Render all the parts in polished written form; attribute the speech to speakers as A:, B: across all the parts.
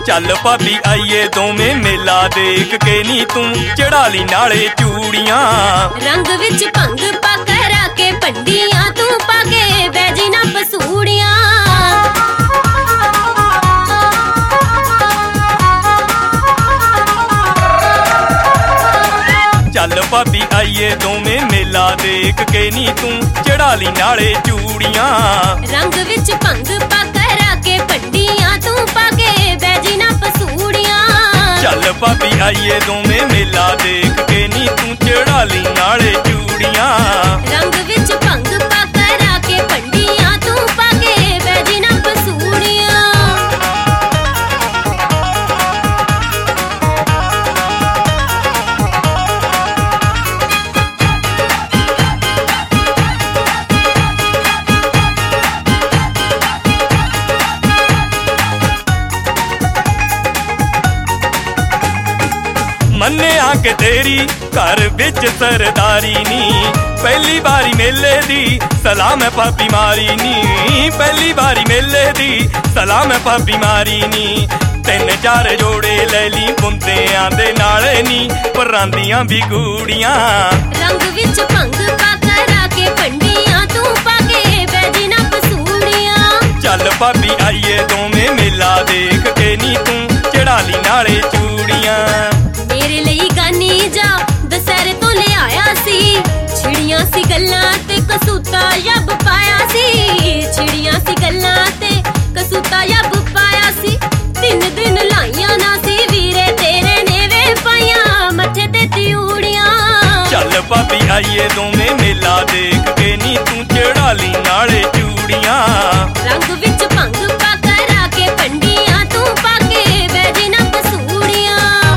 A: चल भाभी आइए दोवें मेला देख के नी तू चढ़ा ली नाले चूड़ियां।
B: रंग विच भंग पा करा के पंडियां तू पाके बैजी ना पसूड़ियां।
A: चल भाभी आइए दोवें मेला देख के नी तू चढ़ा ली नाले चूड़ियां।
B: रंग विच भंग पा करा के पंडियां तू पाके बैजी ना पसूड़ियां।
A: चल भाभी आइए दोवें मेला देख के नी तू चढ़ा ली नाले चूड़ियां।
B: रंग विच भंग पा करा के पंडियां तू पाके बैजी ना पसूड़ियां।
A: मन्ने आके तेरी घर विच सरदारी नी पहली बारी मेले दी सलाम है भाभी मारी नी। पहली बारी मेले दी सलाम है भाभी मारी नी। 3-4 जोड़े ले ली बुंदियां दे नाले नी परांदियां भी गूड़ियां।
B: रंग विच भंग पा करा के पंडियां तू पाके बैजी ना पसूड़ियां।
A: चल भाभी आइए दोवें मेला देख के नी तू चढ़ा ली नाले चूड़ियां।
B: मेरे लिए गानी जा दशहरे तो ले आया सी छिड़ियां सी गल्लां ते कसूता यब पाया सी। छिड़ियां सी गल्लां ते कसूता यब पाया सी। 3 दिन लाइयां ना सी वीरे तेरे ने वे पाइयां मथे ते तिउड़ियां।
A: चल भाभी आइए दोवें मेला देख के नी तू चढ़ा ली नाले चूड़ियां।
B: रंग विच भंग पा करा के पंडियां तू पाके बैजी ना पसूड़ियां।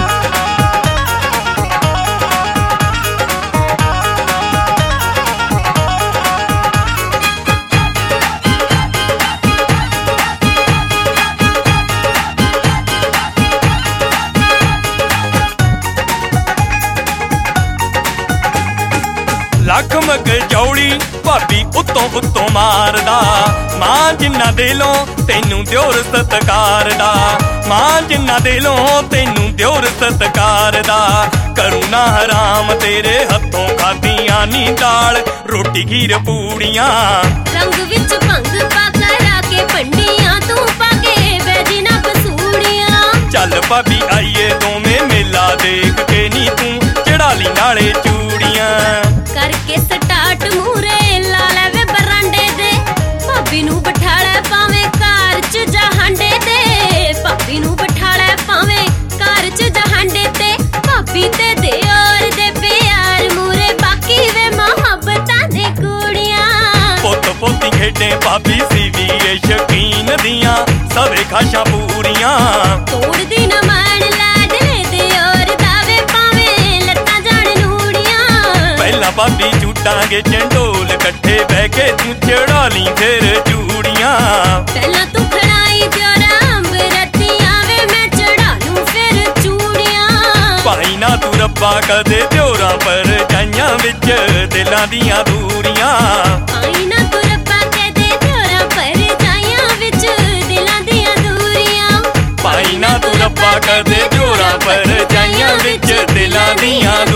A: लख मग जौड़ी भाभी उत्तों उत्तों मारदा। मां जिन्ना दिलों तेनू दिओर सत्कारदा। मां जिन्ना दिलों तेनू दिओर सत्कारदा। करूं ना हराम तेरे हथों खादियां नी दाल रोटी खीर पूड़ियां।
B: रंग विच भंग पा करा के पंडियां तू पाके बैजी ना पसूड़ियां।
A: चल भाभी आइए दोवें मेला देख के नी तू चढ़ा ली नाले चूड़ियां।
B: करके स्टार्ट मूरे ला लेवे बरांडे दे भाभी नू बिठाले पावे कार च जा हांडे ते। भाभी नू बिठाले पावे कार च जा हांडे ते। भाभी ते दियोर दे प्यार मूरे बाकी वे मोहब्बतां दे कुड़ियां।
A: पुत पोती खेडे भाभी सी भी शकीन दियां सवे खाशां पूरियां।
B: तोड़ दी न मान लाडले दियोर दावे पावे लत्तां जान नूड़ियां।
A: पहला भाभी झूटांगे चंडोल कट्ठे बह के तू चढ़ा ली फिर चूड़ियां।
B: पहला तू खड़ाई दियोरा अम्बरतियां वे मैं चढ़ा लूं फिर चूड़ियां।
A: पाई ना तू रब्बा कदे दियोरां पर जाइयां विच दिलां दियां दूरियां।
B: पाई ना तू रब्बा कदे दियोरां पर जाइयां विच दिलां दियां दूरियां।
A: पाई ना तू रब्बा कदे दियोरां पर जाइयां विच दिलां दियां